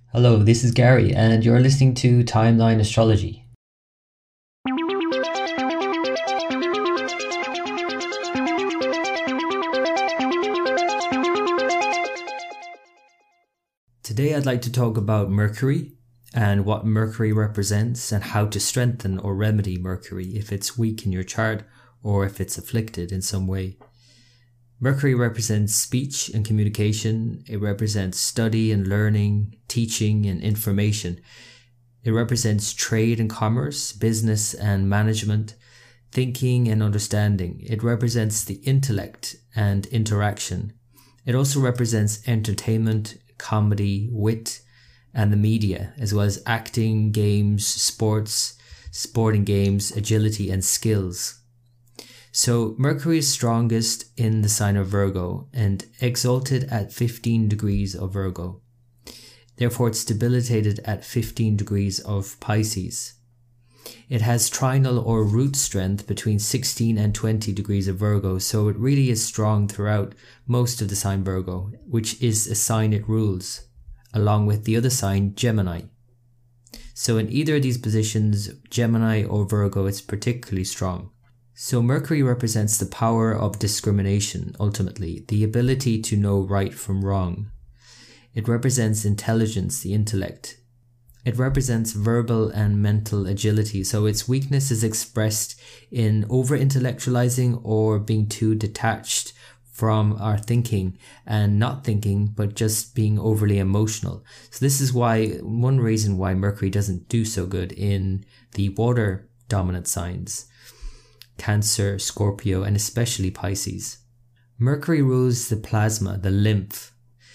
Hello, this is Gary, and you're listening to Timeline Astrology. Today I'd like to talk about Mercury and what Mercury represents and how to strengthen or remedy Mercury if it's weak in your chart or if it's afflicted in some way. Mercury represents speech and communication. It represents study and learning, teaching and information. It represents trade and commerce, business and management, thinking and understanding. It represents the intellect and interaction. It also represents entertainment, comedy, wit, and the media, as well as acting, games, sports, sporting games, agility, and skills. So Mercury is strongest in the sign of Virgo and exalted at 15 degrees of Virgo. Therefore, it's debilitated at 15 degrees of Pisces. It has trinal or root strength between 16 and 20 degrees of Virgo, so it really is strong throughout most of the sign Virgo, which is a sign it rules, along with the other sign, Gemini. So in either of these positions, Gemini or Virgo, it's particularly strong. So Mercury represents the power of discrimination, ultimately, the ability to know right from wrong. It represents intelligence, the intellect. It represents verbal and mental agility, so its weakness is expressed in over-intellectualizing or being too detached from our thinking and not thinking, but just being overly emotional. So this is one reason why Mercury doesn't do so good in the water dominant signs. Cancer, Scorpio, and especially Pisces. Mercury rules the plasma, the lymph.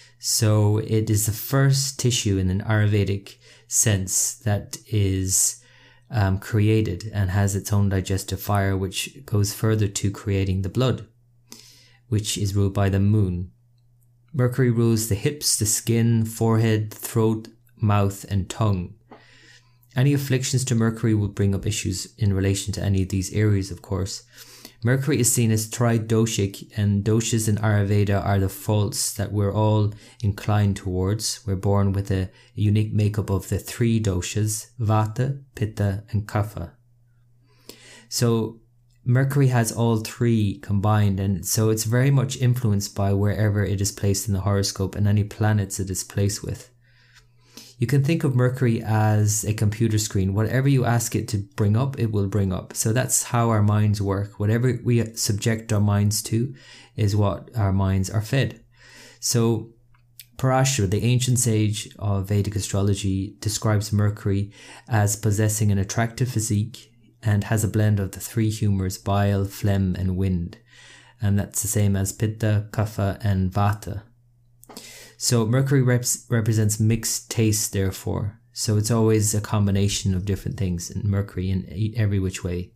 So it is the first tissue in an Ayurvedic sense that is created and has its own digestive fire, which goes further to creating the blood, which is ruled by the moon. Mercury rules the hips, the skin, forehead, throat, mouth, and tongue. Any afflictions to Mercury will bring up issues in relation to any of these areas, of course. Mercury is seen as tridoshic, and doshas in Ayurveda are the faults that we're all inclined towards. We're born with a unique makeup of the three doshas, Vata, Pitta, and Kapha. So Mercury has all three combined, and so it's very much influenced by wherever it is placed in the horoscope and any planets it is placed with. You can think of Mercury as a computer screen. Whatever you ask it to bring up, it will bring up. So that's how our minds work. Whatever we subject our minds to is what our minds are fed. So Parashara, the ancient sage of Vedic astrology, describes Mercury as possessing an attractive physique and has a blend of the three humors, bile, phlegm, and wind. And that's the same as Pitta, Kapha, and Vata. So Mercury represents mixed taste, therefore. So it's always a combination of different things in Mercury in every which way.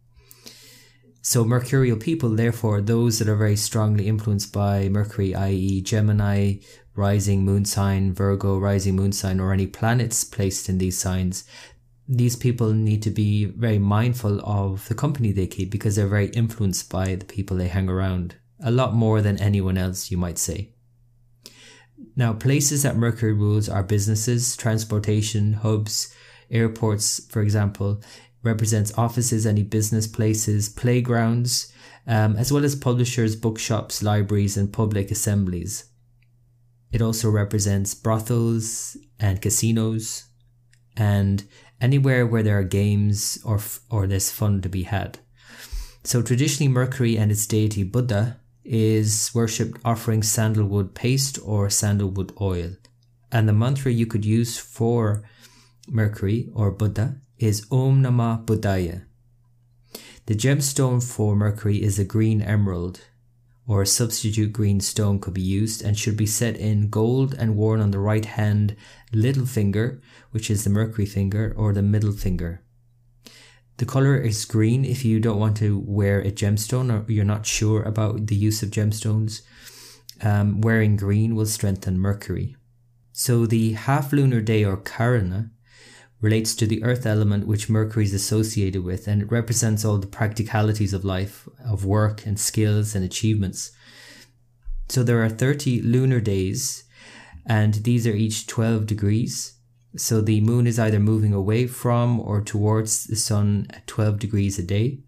So mercurial people, therefore, those that are very strongly influenced by Mercury, i.e. Gemini, rising moon sign, Virgo, rising moon sign, or any planets placed in these signs, these people need to be very mindful of the company they keep because they're very influenced by the people they hang around. A lot more than anyone else, you might say. Now, places that Mercury rules are businesses, transportation, hubs, airports, for example, represents offices, any business places, playgrounds, as well as publishers, bookshops, libraries, and public assemblies. It also represents brothels and casinos and anywhere where there are games or there's fun to be had. So traditionally, Mercury and its deity Buddha is worshipped offering sandalwood paste or sandalwood oil. And the mantra you could use for Mercury or Buddha is Om Namah Buddhaya. The gemstone for Mercury is a green emerald, or a substitute green stone could be used and should be set in gold and worn on the right hand little finger, which is the Mercury finger, or the middle finger. The color is green if you don't want to wear a gemstone or you're not sure about the use of gemstones. Wearing green will strengthen Mercury. So the half-lunar day, or Karana, relates to the earth element which Mercury is associated with, and it represents all the practicalities of life, of work and skills and achievements. So there are 30 lunar days, and these are each 12 degrees. So the moon is either moving away from or towards the sun at 12 degrees a day.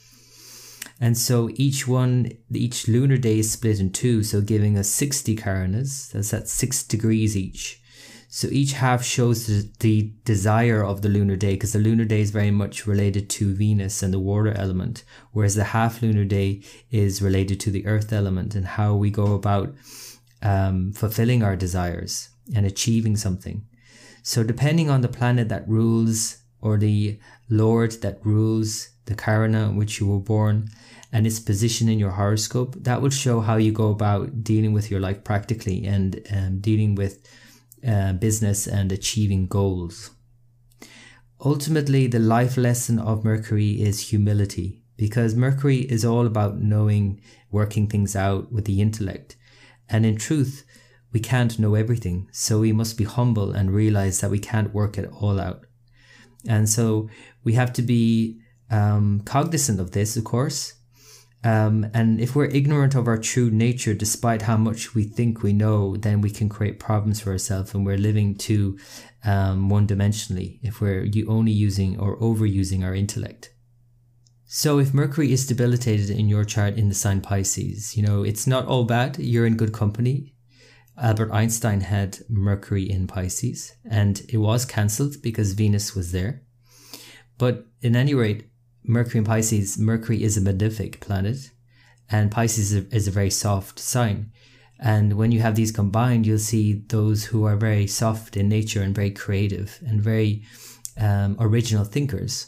And so each lunar day is split in two, so giving us 60 karanas. That's at 6 degrees each. So each half shows the desire of the lunar day, because the lunar day is very much related to Venus and the water element, whereas the half lunar day is related to the earth element and how we go about fulfilling our desires and achieving something. So depending on the planet that rules, or the lord that rules the karana in which you were born, and its position in your horoscope, that will show how you go about dealing with your life practically and dealing with business and achieving goals. Ultimately, the life lesson of Mercury is humility, because Mercury is all about knowing, working things out with the intellect. And in truth, we can't know everything, so we must be humble and realize that we can't work it all out. And so we have to be cognizant of this, of course. And if we're ignorant of our true nature, despite how much we think we know, then we can create problems for ourselves, and we're living too one-dimensionally if we're only using or overusing our intellect. So if Mercury is debilitated in your chart in the sign Pisces, it's not all bad. You're in good company. Albert Einstein had Mercury in Pisces, and it was cancelled because Venus was there. But in any rate, Mercury in Pisces, Mercury is a malefic planet, and Pisces is a very soft sign. And when you have these combined, you'll see those who are very soft in nature and very creative and very original thinkers.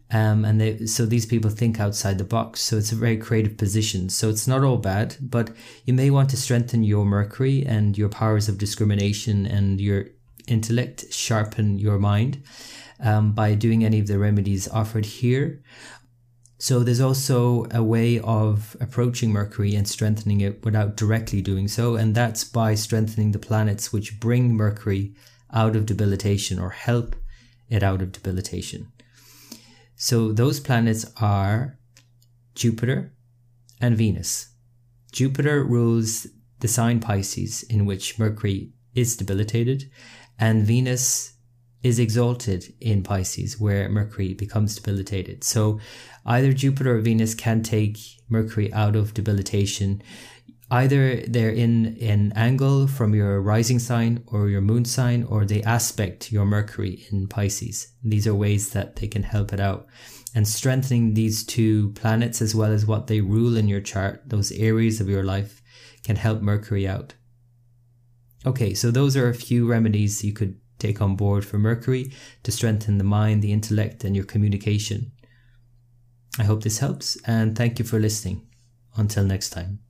So these people think outside the box. So it's a very creative position. So it's not all bad, but you may want to strengthen your Mercury and your powers of discrimination and your intellect, sharpen your mind by doing any of the remedies offered here. So there's also a way of approaching Mercury and strengthening it without directly doing so. And that's by strengthening the planets which bring Mercury out of debilitation or help it out of debilitation. So those planets are Jupiter and Venus. Jupiter rules the sign Pisces, in which Mercury is debilitated, and Venus is exalted in Pisces, where Mercury becomes debilitated. So either Jupiter or Venus can take Mercury out of debilitation. Either they're in an angle from your rising sign or your moon sign, or they aspect your Mercury in Pisces. These are ways that they can help it out. And strengthening these two planets as well as what they rule in your chart, those areas of your life, can help Mercury out. Okay, so those are a few remedies you could take on board for Mercury to strengthen the mind, the intellect, and your communication. I hope this helps, and thank you for listening. Until next time.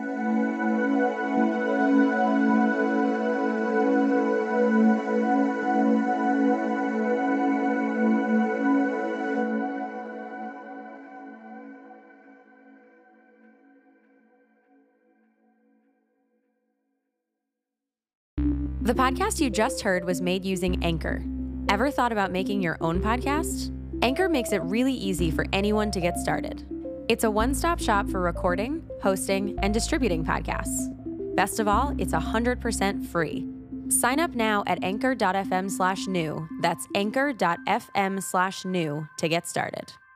The podcast you just heard was made using Anchor. Ever thought about making your own podcast? Anchor makes it really easy for anyone to get started. It's a one-stop shop for recording, hosting, and distributing podcasts. Best of all, it's 100% free. Sign up now at anchor.fm/new. That's anchor.fm/new to get started.